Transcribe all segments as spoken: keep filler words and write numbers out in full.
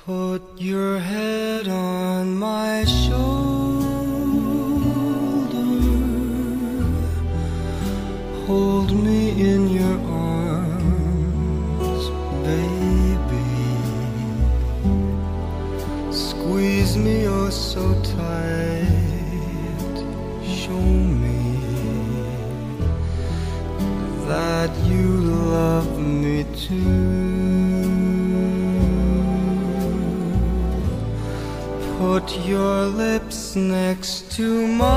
Put your head on my shoulder, hold me in your arms, baby. Squeeze me oh so tight, show me that you love me too. Put your lips next to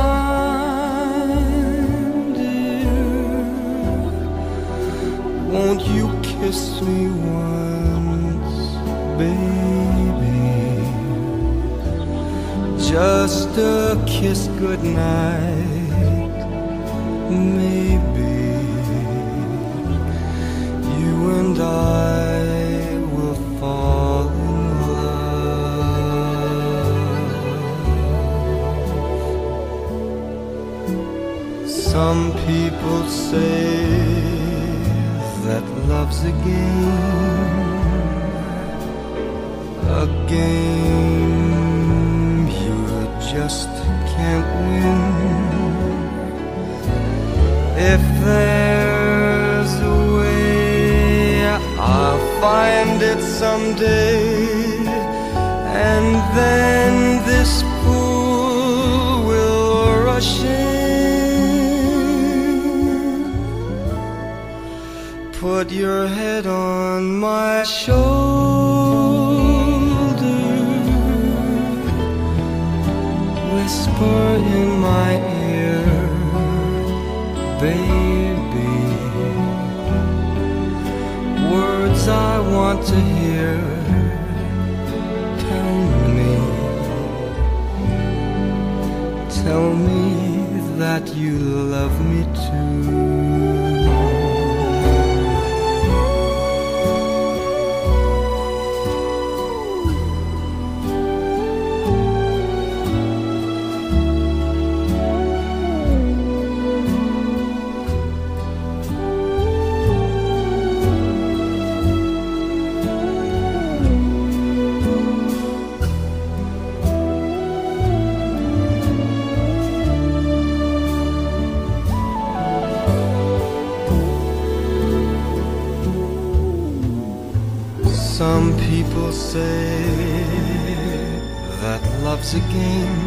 mine, dear. Won't you kiss me once, baby? Just a kiss goodnight, maybe. You and I will fall in love. Some people say that love's a game, a game you just can't win. If there's a way, I'll find it someday, and then this pool will rush in. Put your head on my shoulder, whisper in my ear, baby, words I want to hear. Tell me, tell me that you love me too. Some people say that love's a game,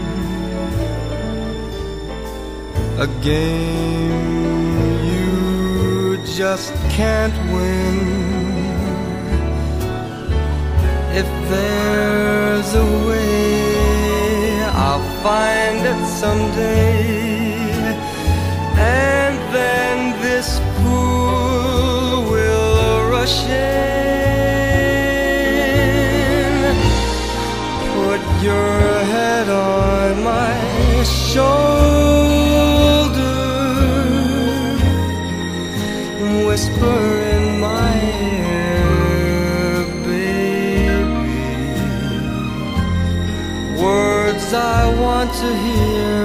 a game you just can't win. If there's a way, I'll find it someday, and then this pool will rush in. Put your head on my shoulder, whisper in my ear, baby, words I want to hear.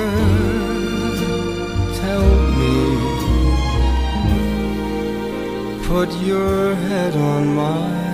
Tell me, put your head on my